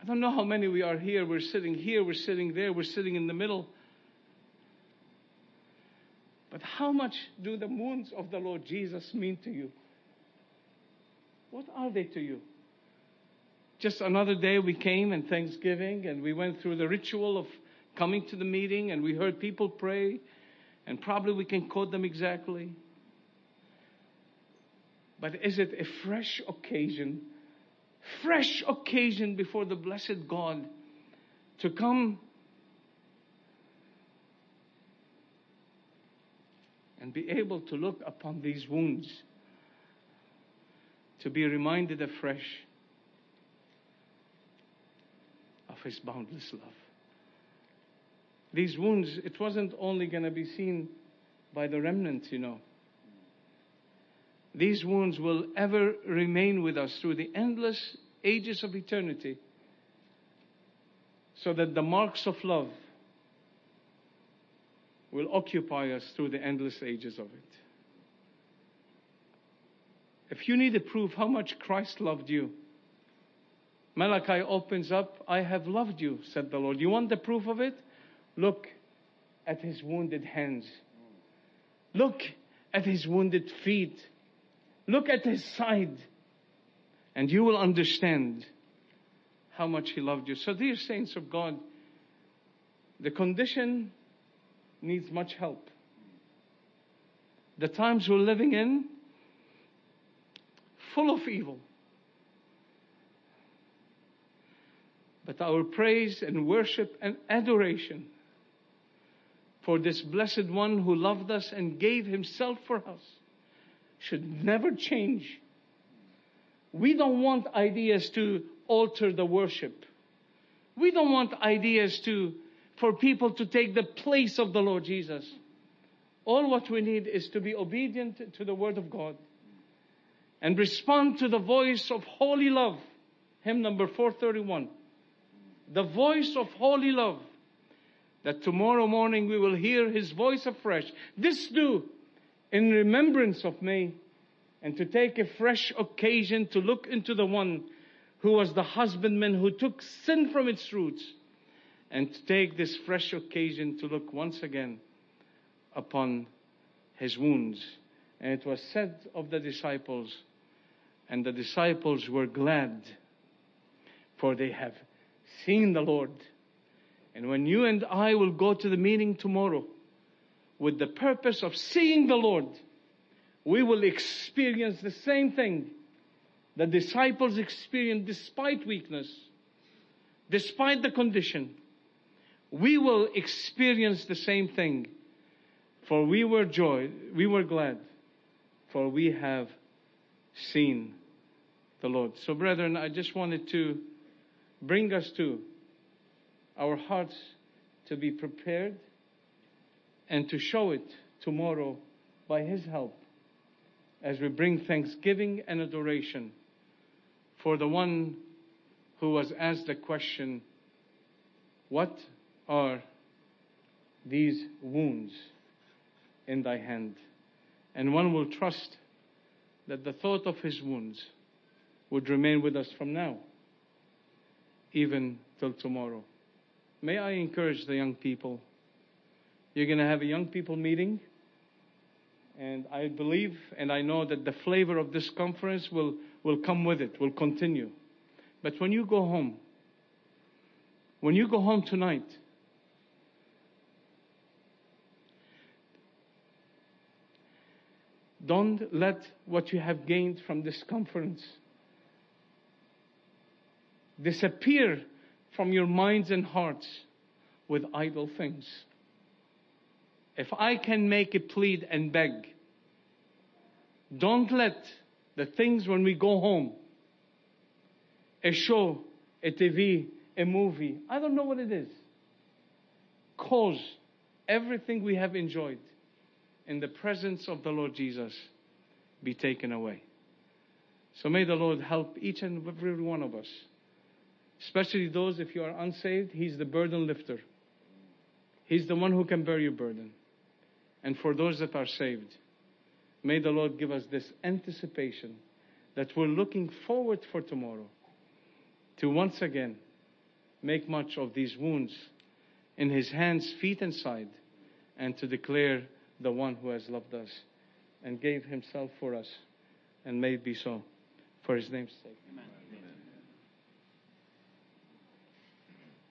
I don't know how many we are here. We're sitting here, we're sitting there, we're sitting in the middle. But how much do the wounds of the Lord Jesus mean to you? What are they to you? Just another day we came and Thanksgiving, and we went through the ritual of coming to the meeting, and we heard people pray, and probably we can quote them exactly. But is it a fresh occasion before the blessed God to come and be able to look upon these wounds, to be reminded afresh of His boundless love? These wounds, it wasn't only going to be seen by the remnant, These wounds will ever remain with us through the endless ages of eternity, so that the marks of love will occupy us through the endless ages of it. If you need a proof how much Christ loved you, Malachi opens up, "I have loved you," said the Lord. You want the proof of it? Look at His wounded hands. Look at His wounded feet. Look at His side. And you will understand how much He loved you. So dear saints of God, the condition needs much help. The times we're living in, full of evil. But our praise and worship and adoration for this blessed one who loved us and gave Himself for us should never change. We don't want ideas to alter the worship. We don't want ideas for people to take the place of the Lord Jesus. All what we need is to be obedient to the Word of God and respond to the voice of holy love. Hymn number 431. The voice of holy love. That tomorrow morning we will hear His voice afresh. This do in remembrance of me, and to take a fresh occasion to look into the one who was the husbandman who took sin from its roots, and to take this fresh occasion to look once again upon His wounds. And it was said of the disciples, and the disciples were glad, for they have seen the Lord. And when you and I will go to the meeting tomorrow with the purpose of seeing the Lord, we will experience the same thing the disciples experienced despite weakness, despite the condition. We will experience the same thing, for we were glad, for we have seen the Lord. So brethren, I just wanted to bring us to our hearts to be prepared and to show it tomorrow by His help as we bring thanksgiving and adoration for the one who was asked the question, "What are these wounds in thy hand?" And one will trust that the thought of His wounds would remain with us from now, even till tomorrow. May I encourage the young people. You're going to have a young people meeting. And I believe and I know that the flavor of this conference will come with it, will continue. But when you go home tonight, don't let what you have gained from this conference disappear from your minds and hearts with idle things. If I can make a plead and beg, don't let the things when we go home, a show, a TV, a movie, I don't know what it is, cause everything we have enjoyed in the presence of the Lord Jesus be taken away. So may the Lord help each and every one of us, especially those if you are unsaved. He's the burden lifter. He's the one who can bear your burden. And for those that are saved, may the Lord give us this anticipation that we're looking forward for tomorrow to once again make much of these wounds in His hands, feet, and side, and to declare the one who has loved us and gave Himself for us. And may it be so, for His name's sake. Amen.